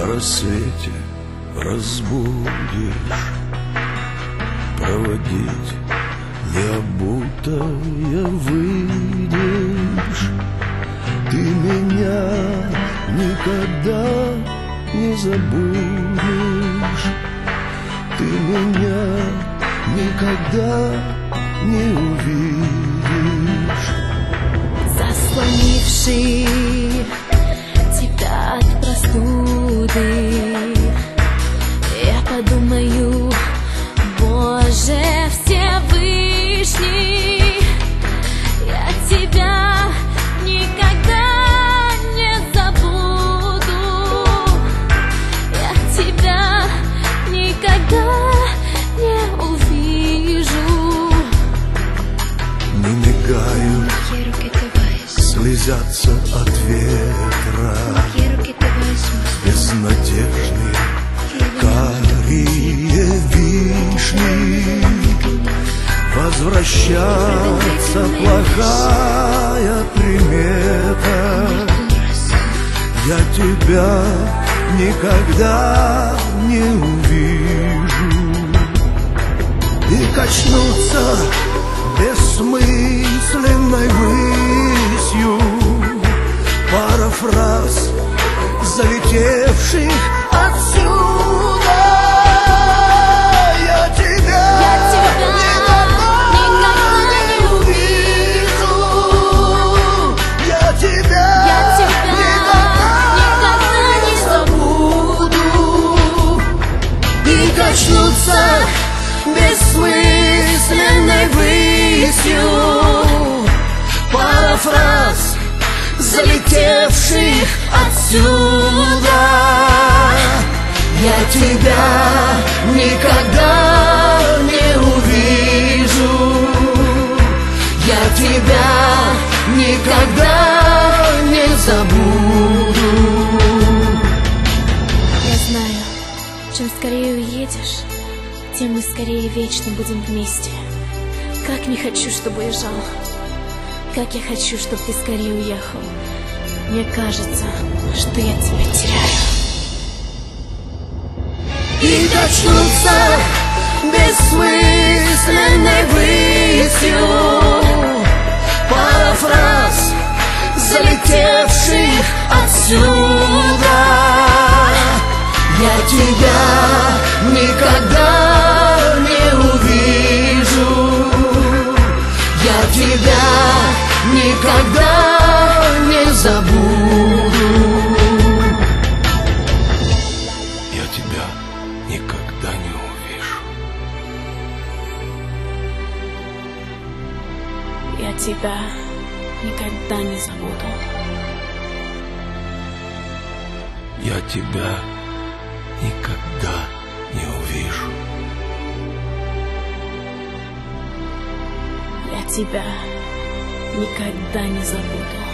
На рассвете разбудишь, проводить необутая выйдешь. Ты меня никогда не забудешь, ты меня никогда не увидишь. Заслонивший тебя от простуды, я подумаю: Боже Всевышний, я тебя никогда не забуду, я тебя никогда не увижу. Не мигают, слезятся от ветра безнадежные карие вишни. Возвращаться плохая примета, я тебя никогда не увижу. И качнуться бессмысленной высью пара фраз, залетевших отсюда. Я тебя никогда не увижу, я тебя никогда не забуду. И качнуться бессмысленной высью пара фраз, залетевших отсюда. Я тебя никогда не увижу, я тебя никогда не забуду. Я знаю, чем скорее уедешь, тем мы скорее вечно будем вместе. Как не хочу, чтобы уезжал, как я хочу, чтобы ты скорее уехал. Мне кажется, что я тебя теряю. И качнуться бессмысленной высью пара фраз, залетевших отсюда. Я тебя никогда не увижу, я тебя никогда не забуду. Я тебя никогда не увижу. Я тебя никогда не забуду. Я тебя никогда не увижу. Я тебя никогда не забуду.